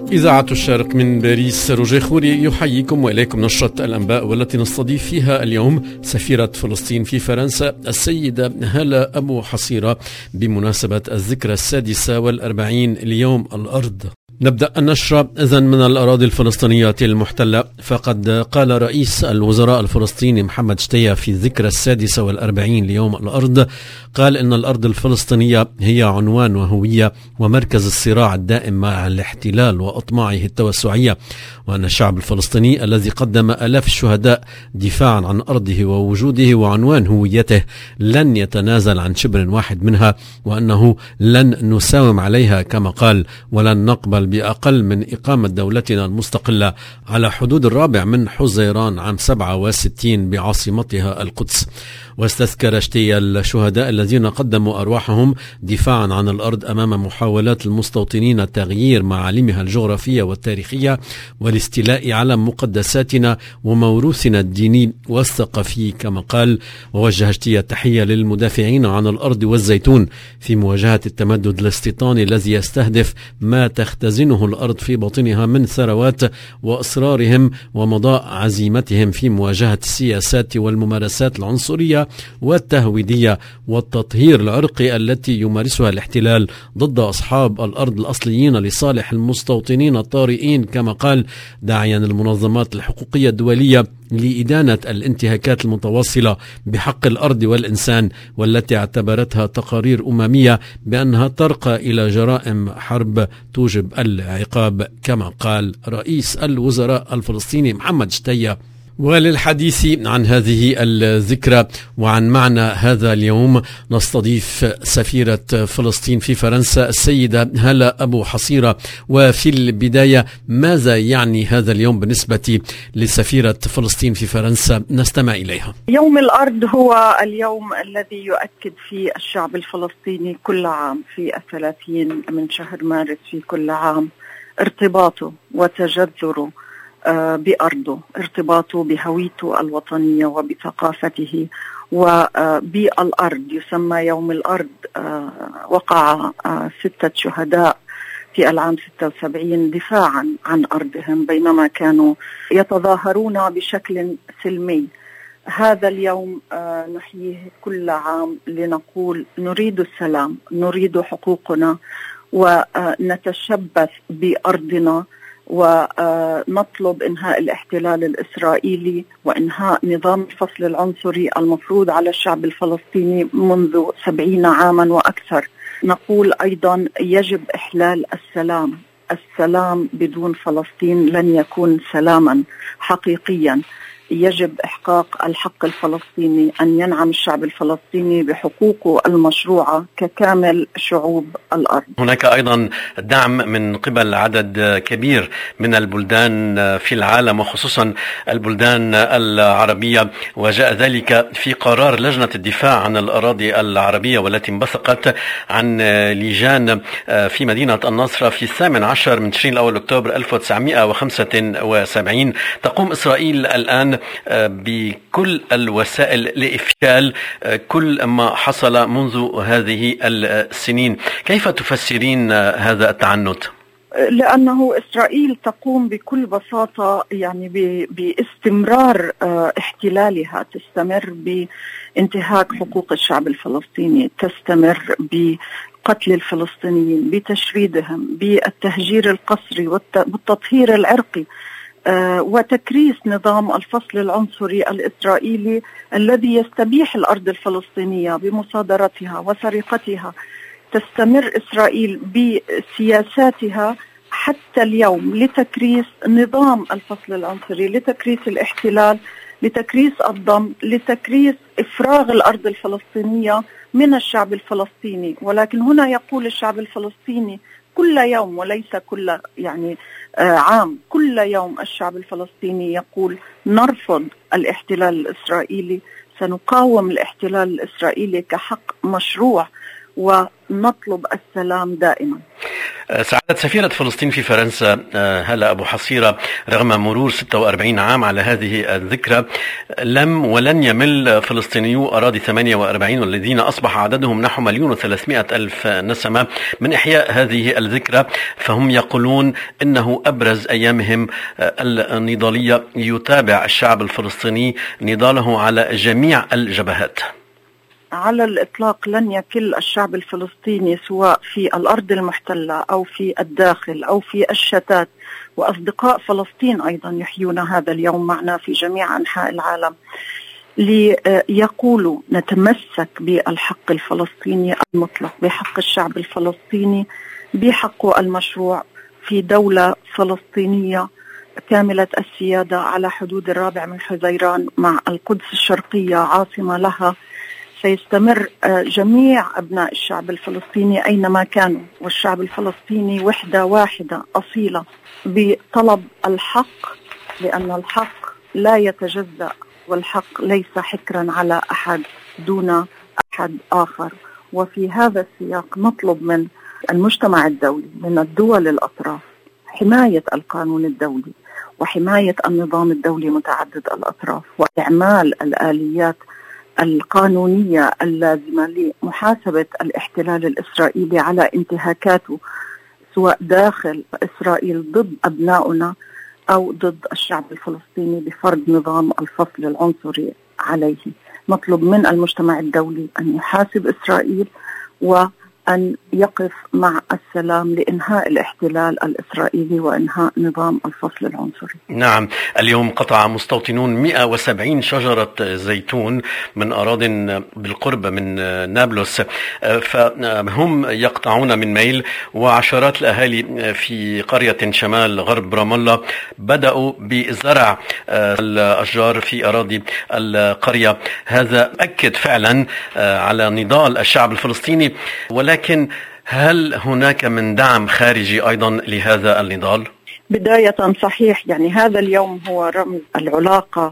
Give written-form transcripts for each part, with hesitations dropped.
إذاعة الشارق من باريس، روجيه خوري يحييكم وإليكم نشرة الأنباء، والتي نستضيف فيها اليوم سفيرة فلسطين في فرنسا السيدة هالة أبو حصيرة بمناسبة الذكرى 46 ليوم الأرض. نبدأ النشرة إذن من الأراضي الفلسطينية المحتلة. فقد قال رئيس الوزراء الفلسطيني محمد شتية في الذكرى 46 ليوم الأرض، قال إن الأرض الفلسطينية هي عنوان وهوية ومركز الصراع الدائم مع الاحتلال وأطماعه التوسعية، وأن الشعب الفلسطيني الذي قدم آلاف الشهداء دفاعا عن أرضه ووجوده وعنوان هويته لن يتنازل عن شبر واحد منها، وأنه لن نساوم عليها كما قال، ولن نقبل بأقل من إقامة دولتنا المستقلة على حدود 4 من حزيران عام 67 بعاصمتها القدس. واستذكر شتية الشهداء الذين قدموا أرواحهم دفاعا عن الأرض أمام محاولات المستوطنين تغيير معالمها الجغرافية والتاريخية والاستيلاء على مقدساتنا وموروثنا الديني والثقافي كما قال. ووجه شتية تحية للمدافعين عن الأرض والزيتون في مواجهة التمدد الاستيطاني الذي يستهدف ما تختزنه الأرض في باطنها من ثروات، وإصرارهم ومضاء عزيمتهم في مواجهة السياسات والممارسات العنصرية والتهويدية والتطهير العرقي التي يمارسها الاحتلال ضد أصحاب الأرض الأصليين لصالح المستوطنين الطارئين كما قال، داعيا المنظمات الحقوقية الدولية لإدانة الانتهاكات المتواصلة بحق الأرض والإنسان، والتي اعتبرتها تقارير أممية بأنها ترقى إلى جرائم حرب توجب العقاب كما قال رئيس الوزراء الفلسطيني محمد شتية. وللحديث عن هذه الذكرى وعن معنى هذا اليوم نستضيف سفيرة فلسطين في فرنسا السيدة هالة أبو حصيرة. وفي البداية، ماذا يعني هذا اليوم بالنسبة لسفيرة فلسطين في فرنسا؟ نستمع إليها. يوم الأرض هو اليوم الذي يؤكد فيه الشعب الفلسطيني كل عام في 30 من شهر مارس في كل عام ارتباطه وتجذره بأرضه، ارتباطه بهويته الوطنية وبثقافته وبالأرض. يسمى يوم الأرض. وقع 6 شهداء في العام 76 دفاعا عن أرضهم بينما كانوا يتظاهرون بشكل سلمي. هذا اليوم نحييه كل عام لنقول نريد السلام، نريد حقوقنا، ونتشبث بأرضنا، ونطلب إنهاء الاحتلال الإسرائيلي وإنهاء نظام الفصل العنصري المفروض على الشعب الفلسطيني منذ 70 عاما وأكثر. نقول أيضا يجب إحلال السلام. السلام بدون فلسطين لن يكون سلاما حقيقيا. يجب إحقاق الحق الفلسطيني، أن ينعم الشعب الفلسطيني بحقوقه المشروعة ككامل شعوب الأرض. هناك أيضا دعم من قبل عدد كبير من البلدان في العالم وخصوصا البلدان العربية، وجاء ذلك في قرار لجنة الدفاع عن الأراضي العربية والتي انبثقت عن لجان في مدينة النصر في 18 من تشرين الأول أكتوبر 1975. تقوم إسرائيل الآن بكل الوسائل لإفشال كل ما حصل منذ هذه السنين. كيف تفسرين هذا التعنت؟ لأنه إسرائيل تقوم بكل بساطة يعني باستمرار احتلالها، تستمر بانتهاك حقوق الشعب الفلسطيني، تستمر بقتل الفلسطينيين، بتشريدهم، بالتهجير القسري والتطهير العرقي، وتكريس نظام الفصل العنصري الإسرائيلي الذي يستبيح الأرض الفلسطينية بمصادرتها وسرقتها. تستمر إسرائيل بسياساتها حتى اليوم لتكريس نظام الفصل العنصري، لتكريس الاحتلال، لتكريس الضم، لتكريس إفراغ الأرض الفلسطينية من الشعب الفلسطيني. ولكن هنا يقول الشعب الفلسطيني كل يوم وليس كل عام، كل يوم الشعب الفلسطيني يقول نرفض الاحتلال الإسرائيلي، سنقاوم الاحتلال الإسرائيلي كحق مشروع ونطلب السلام دائما. سعادة سفيرة فلسطين في فرنسا هالة أبو حصيرة، رغم مرور 46 عام على هذه الذكرى لم ولن يمل فلسطينيو أراضي 48 والذين أصبح عددهم نحو 1,300,000 نسمة من إحياء هذه الذكرى، فهم يقولون إنه أبرز أيامهم النضالية يتابع الشعب الفلسطيني نضاله على جميع الجبهات. على الإطلاق لن يكل الشعب الفلسطيني سواء في الأرض المحتلة أو في الداخل أو في الشتات، وأصدقاء فلسطين أيضا يحيون هذا اليوم معنا في جميع أنحاء العالم ليقولوا نتمسك بالحق الفلسطيني المطلق، بحق الشعب الفلسطيني، بحقه المشروع في دولة فلسطينية كاملة السيادة على حدود 4 من حزيران مع القدس الشرقية عاصمة لها. سيستمر جميع أبناء الشعب الفلسطيني أينما كانوا، والشعب الفلسطيني وحدة واحدة أصيلة بطلب الحق، لأن الحق لا يتجزأ، والحق ليس حكرا على أحد دون أحد آخر. وفي هذا السياق نطلب من المجتمع الدولي، من الدول الأطراف، حماية القانون الدولي وحماية النظام الدولي متعدد الأطراف، وإعمال الآليات القانونية اللازمة لمحاسبة الاحتلال الإسرائيلي على انتهاكاته سواء داخل إسرائيل ضد أبنائنا أو ضد الشعب الفلسطيني بفرض نظام الفصل العنصري عليه. نطلب من المجتمع الدولي أن يحاسب إسرائيل وأن يقف مع السلام لإنهاء الاحتلال الإسرائيلي وإنهاء نظام الفصل العنصري. نعم، اليوم قطع مستوطنون 170 شجرة زيتون من أراضٍ بالقرب من نابلس، فهم يقطعون من ميل، وعشرات الأهالي في قرية شمال غرب رام الله بدأوا بزرع الأشجار في أراضي القرية. هذا أكد فعلا على نضال الشعب الفلسطيني، ولكن هل هناك من دعم خارجي أيضا لهذا النضال؟ بداية صحيح، يعني هذا اليوم هو رمز العلاقة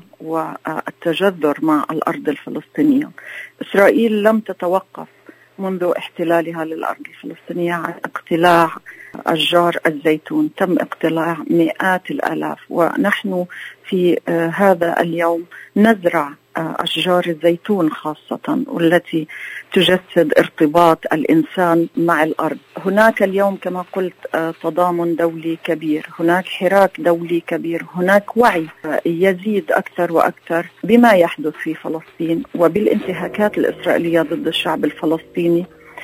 والتجذر مع الأرض الفلسطينية. إسرائيل لم تتوقف منذ احتلالها للأرض الفلسطينية عن اقتلاع أشجار الزيتون، تم اقتلاع مئات الآلاف، ونحن في هذا اليوم نزرع أشجار الزيتون خاصة، والتي تجسد ارتباط الإنسان مع الأرض. هناك اليوم كما قلت تضامن دولي كبير، هناك حراك دولي كبير، هناك وعي يزيد أكثر وأكثر بما يحدث في فلسطين وبالانتهاكات الإسرائيلية ضد الشعب الفلسطيني،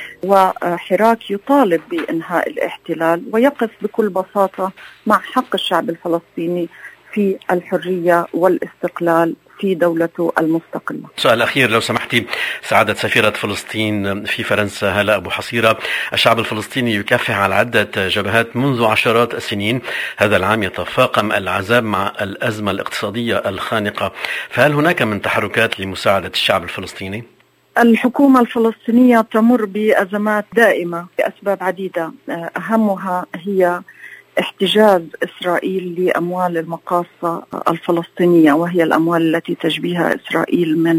وحراك يطالب بإنهاء الاحتلال ويقف بكل بساطة مع حق الشعب الفلسطيني في الحرية والاستقلال في دولته المستقلة. سؤال أخير لو سمحتي سعادة سفيرة فلسطين في فرنسا هالة أبو حصيرة، الشعب الفلسطيني يكافح على عدة جبهات منذ عشرات السنين، هذا العام يتفاقم العذاب مع الأزمة الاقتصادية الخانقة، فهل هناك من تحركات لمساعدة الشعب الفلسطيني؟ الحكومة الفلسطينية تمر بأزمات دائمة لأسباب عديدة، أهمها هي احتجاز إسرائيل لأموال المقاصة الفلسطينية، وهي الأموال التي تجبيها إسرائيل من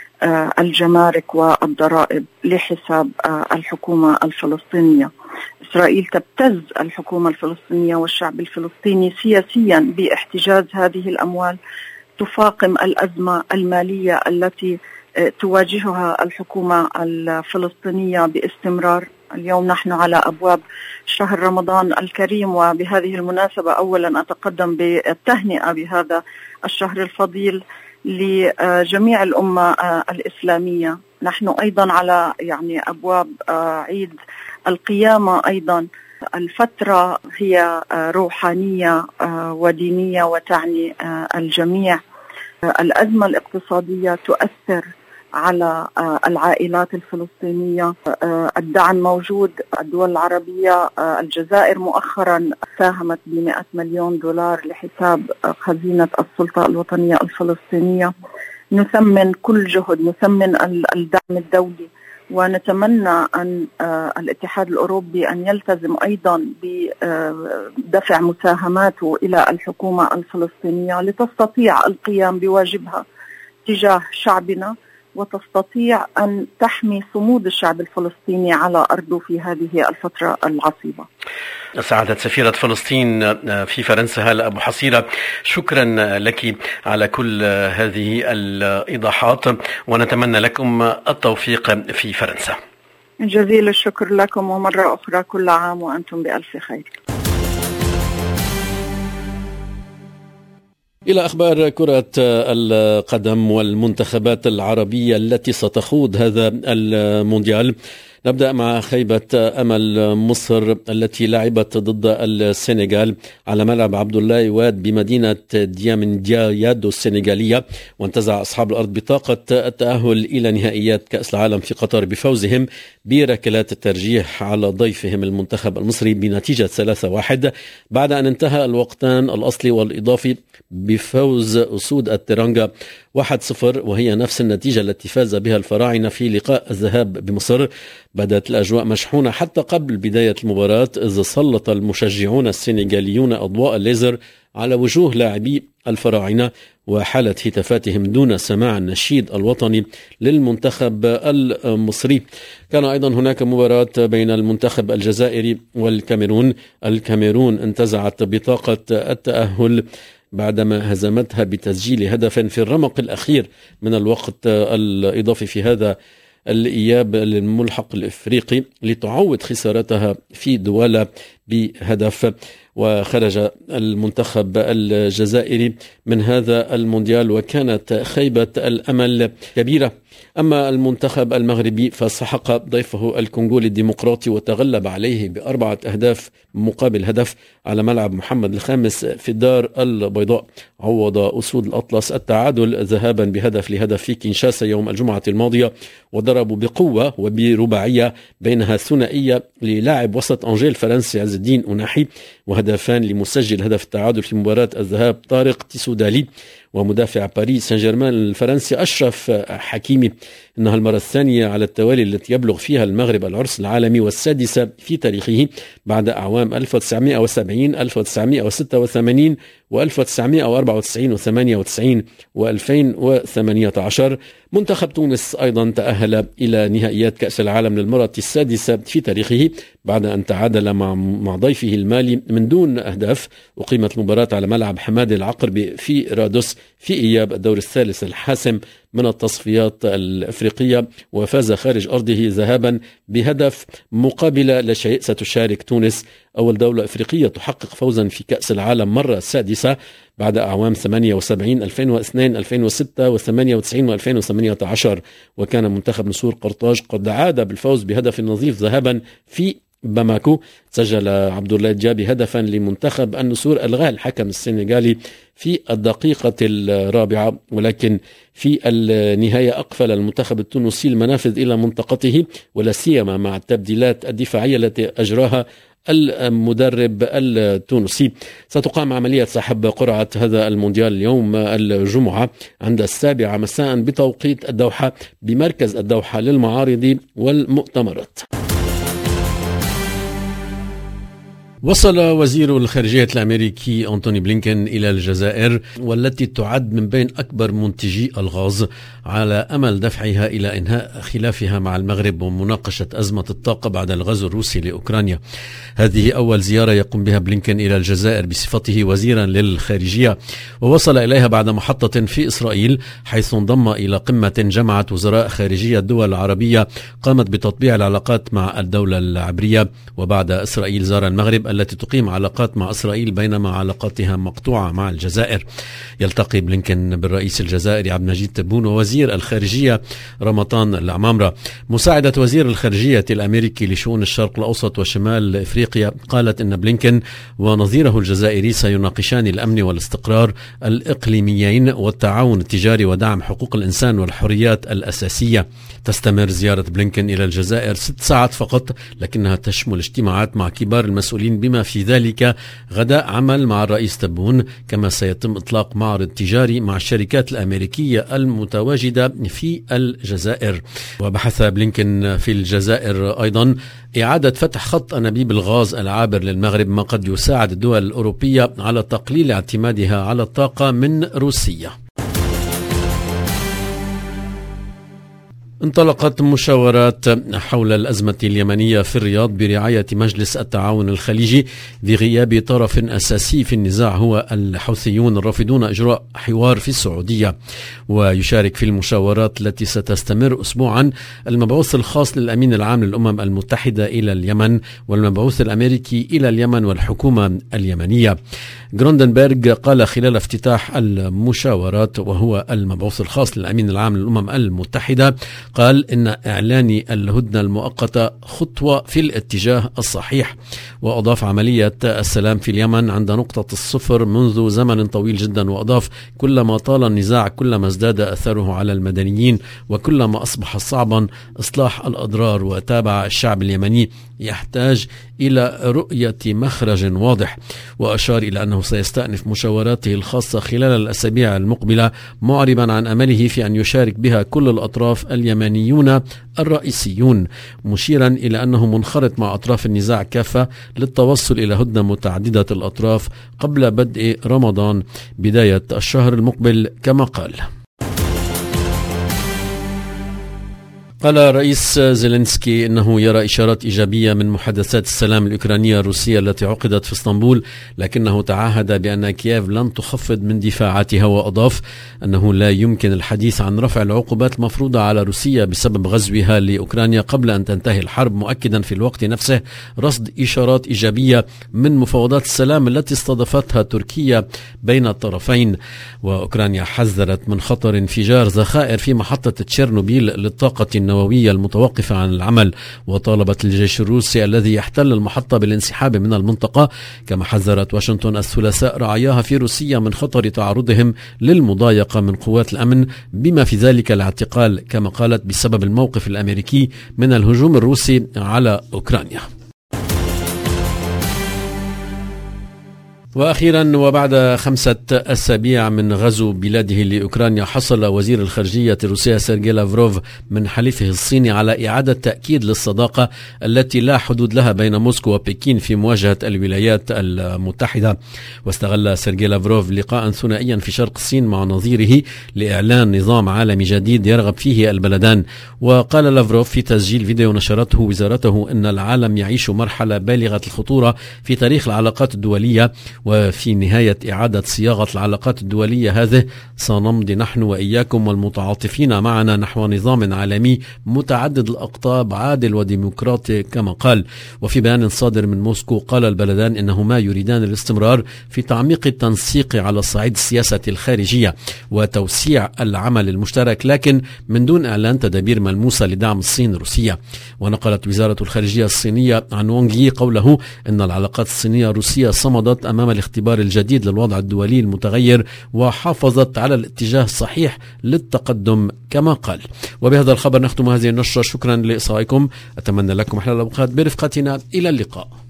الجمارك والضرائب لحساب الحكومة الفلسطينية. إسرائيل تبتز الحكومة الفلسطينية والشعب الفلسطيني سياسيا باحتجاز هذه الأموال، تفاقم الأزمة المالية التي تواجهها الحكومة الفلسطينية باستمرار. اليوم نحن على أبواب شهر رمضان الكريم، وبهذه المناسبة أولا أتقدم بالتهنئة بهذا الشهر الفضيل لجميع الأمة الإسلامية. نحن أيضا على أبواب عيد القيامة أيضا. الفترة هي روحانية ودينية وتعني الجميع. الأزمة الاقتصادية تؤثر على العائلات الفلسطينية، الدعم موجود. الدول العربية، الجزائر مؤخرا ساهمت ب100 مليون دولار لحساب خزينة السلطة الوطنية الفلسطينية. نثمن كل جهد، نثمن الدعم الدولي، ونتمنى أن الاتحاد الأوروبي أن يلتزم أيضا بدفع مساهماته إلى الحكومة الفلسطينية لتستطيع القيام بواجبها تجاه شعبنا وتستطيع أن تحمي صمود الشعب الفلسطيني على أرضه في هذه الفترة العصيبة. سعادة سفيرة فلسطين في فرنسا هالة أبو حصيرة، شكرا لك على كل هذه الإيضاحات، ونتمنى لكم التوفيق في فرنسا. جزيل الشكر لكم، ومرة أخرى كل عام وأنتم بألف خير. إلى أخبار كرة القدم والمنتخبات العربية التي ستخوض هذا المونديال. نبدأ مع خيبة أمل مصر التي لعبت ضد السنغال على ملعب عبد الله واد بمدينة ديامنديادو السنغالية، وانتزع أصحاب الأرض بطاقة التأهل إلى نهائيات كأس العالم في قطر بفوزهم بركلات الترجيح على ضيفهم المنتخب المصري بنتيجة 3-1 بعد أن انتهى الوقتان الأصلي والإضافي بفوز أسود الترنجة 1-0، وهي نفس النتيجة التي فاز بها الفراعنة في لقاء الذهاب بمصر. بدأت الأجواء مشحونة حتى قبل بداية المباراة، إذ سلط المشجعون السنغاليون أضواء الليزر على وجوه لاعبي الفراعنة وحالت هتافاتهم دون سماع النشيد الوطني للمنتخب المصري. كان أيضا هناك مباراة بين المنتخب الجزائري والكاميرون. الكاميرون انتزعت بطاقة التأهل بعدما هزمتها بتسجيل هدف في الرمق الأخير من الوقت الإضافي في هذا الإياب للملحق الإفريقي لتعوض خسارتها في دوالا بهدف. وخرج المنتخب الجزائري من هذا المونديال وكانت خيبة الأمل كبيرة. أما المنتخب المغربي فسحق ضيفه الكونغو الديمقراطي وتغلب عليه ب4 أهداف مقابل هدف على ملعب محمد الخامس في الدار البيضاء. عوض أسود الأطلس التعادل ذهابا ب1-1 في كينشاسا يوم الجمعة الماضية، وضربوا بقوة وبرباعية بينها ثنائية للاعب وسط أنجيل الفرنسي عز الدين أناحي، وهدفان لمسجل هدف التعادل في مباراة الذهاب طارق تيسودالي، ومدافع باريس سان جيرمان الفرنسي أشرف حكيمي. إنها المرة الثانية على التوالي التي يبلغ فيها المغرب العرس العالمي والسادسة في تاريخه بعد أعوام 1970 1986 و1994 و98 و2018. منتخب تونس أيضا تأهل إلى نهائيات كأس العالم للمرة السادسة في تاريخه بعد أن تعادل مع ضيفه المالي من دون أهداف. وقيمت المباراة على ملعب حماد العقربي في رادوس في إياب الدور الثالث الحاسم من التصفيات الأفريقية، وفاز خارج أرضه ذهابا بهدف مقابل لا شيء. ستشارك تونس أول دولة أفريقية تحقق فوزا في كأس العالم مرة سادسة بعد أعوام 78 2002 2006 و98 و2018. وكان منتخب نسور قرطاج قد عاد بالفوز بهدف نظيف ذهابا في باماكو. سجل عبد الله الجابي هدفا لمنتخب النسور ألغاه الحكم السنغالي في الدقيقة 4، ولكن في النهاية أقفل المنتخب التونسي المنافذ إلى منطقته، ولا سيما مع التبديلات الدفاعية التي أجراها المدرب التونسي. ستقام عملية سحب قرعة هذا المونديال يوم الجمعة عند 7 مساء بتوقيت الدوحة بمركز الدوحة للمعارض والمؤتمرات. وصل وزير الخارجية الأمريكي أنتوني بلينكن إلى الجزائر، والتي تعد من بين أكبر منتجي الغاز، على أمل دفعها إلى إنهاء خلافها مع المغرب ومناقشة أزمة الطاقة بعد الغزو الروسي لأوكرانيا. هذه أول زيارة يقوم بها بلينكن إلى الجزائر بصفته وزيرا للخارجية، ووصل إليها بعد محطة في إسرائيل، حيث انضم إلى قمة جمعت وزراء خارجية الدول العربية قامت بتطبيع العلاقات مع الدولة العبرية. وبعد إسرائيل زار المغرب التي تقيم علاقات مع إسرائيل بينما علاقاتها مقطوعة مع الجزائر. يلتقي بلينكن بالرئيس الجزائري عبد المجيد تبون ووزير الخارجية رمضان العمامرة. مساعدة وزير الخارجية الأمريكي لشؤون الشرق الأوسط وشمال إفريقيا قالت إن بلينكن ونظيره الجزائري سيناقشان الأمن والاستقرار الإقليميين والتعاون التجاري ودعم حقوق الإنسان والحريات الأساسية. تستمر زيارة بلينكن إلى الجزائر 6 ساعات فقط، لكنها تشمل اجتماعات مع كبار المسؤولين بما في ذلك غداء عمل مع الرئيس تبون، كما سيتم إطلاق معرض تجاري مع الشركات الأمريكية المتواجدة في الجزائر. وبحث بلينكن في الجزائر أيضا إعادة فتح خط أنابيب الغاز العابر للمغرب، ما قد يساعد الدول الأوروبية على تقليل اعتمادها على الطاقة من روسيا. انطلقت مشاورات حول الأزمة اليمنية في الرياض برعاية مجلس التعاون الخليجي بغياب طرف أساسي في النزاع هو الحوثيون الرافضون إجراء حوار في السعودية. ويشارك في المشاورات التي ستستمر أسبوعا المبعوث الخاص للأمين العام للأمم المتحدة إلى اليمن والمبعوث الأمريكي إلى اليمن والحكومة اليمنية. جروندنبرغ قال خلال افتتاح المشاورات، وهو المبعوث الخاص للأمين العام للأمم المتحدة، قال إن إعلان الهدنة المؤقتة خطوة في الاتجاه الصحيح. وأضاف عملية السلام في اليمن عند نقطة الصفر منذ زمن طويل جدا، وأضاف كلما طال النزاع كلما ازداد أثره على المدنيين وكلما أصبح صعبا إصلاح الأضرار. وتابع الشعب اليمني يحتاج إلى رؤية مخرج واضح، وأشار إلى أنه سيستأنف مشاوراته الخاصة خلال الأسابيع المقبلة، معربا عن أمله في أن يشارك بها كل الأطراف اليمنيون الرئيسيون، مشيرا إلى أنه منخرط مع أطراف النزاع كافة للتوصل إلى هدنة متعددة الأطراف قبل بدء رمضان بداية الشهر المقبل كما قال. قال رئيس زيلينسكي إنه يرى إشارات إيجابية من محادثات السلام الأوكرانية الروسية التي عقدت في اسطنبول، لكنه تعهد بأن كييف لن تخفض من دفاعاتها. وأضاف أنه لا يمكن الحديث عن رفع العقوبات المفروضة على روسيا بسبب غزوها لأوكرانيا قبل أن تنتهي الحرب، مؤكدا في الوقت نفسه رصد إشارات إيجابية من مفاوضات السلام التي استضافتها تركيا بين الطرفين. وأوكرانيا حذرت من خطر انفجار ذخائر في محطة تشيرنوبيل للطاقة النووية المتوقفة عن العمل، وطالبت الجيش الروسي الذي يحتل المحطة بالانسحاب من المنطقة. كما حذرت واشنطن الثلاثاء رعاياها في روسيا من خطر تعرضهم للمضايقة من قوات الأمن بما في ذلك الاعتقال، كما قالت بسبب الموقف الأمريكي من الهجوم الروسي على أوكرانيا. وأخيرا، وبعد 5 أسابيع من غزو بلاده لأوكرانيا، حصل وزير الخارجية الروسية سيرجي لافروف من حليفه الصيني على إعادة تأكيد للصداقة التي لا حدود لها بين موسكو وبكين في مواجهة الولايات المتحدة. واستغل سيرجي لافروف لقاء ثنائيا في شرق الصين مع نظيره لإعلان نظام عالمي جديد يرغب فيه البلدان. وقال لافروف في تسجيل فيديو نشرته وزارته إن العالم يعيش مرحلة بالغة الخطورة في تاريخ العلاقات الدولية، وفي نهاية إعادة صياغة العلاقات الدولية هذه سنمضي نحن وإياكم والمتعاطفين معنا نحو نظام عالمي متعدد الأقطاب عادل وديمقراطي كما قال. وفي بيان صادر من موسكو قال البلدان إنهما يريدان الاستمرار في تعميق التنسيق على الصعيد السياسة الخارجية وتوسيع العمل المشترك، لكن من دون إعلان تدابير ملموسة لدعم الصين الروسية. ونقلت وزارة الخارجية الصينية عن وونغ يي قوله إن العلاقات الصينية الروسية صمدت أمام الاختبار الجديد للوضع الدولي المتغير وحافظت على الاتجاه الصحيح للتقدم كما قال. وبهذا الخبر نختم هذه النشرة. شكرا لإصغائكم، أتمنى لكم أحلى الأوقات برفقتنا، إلى اللقاء.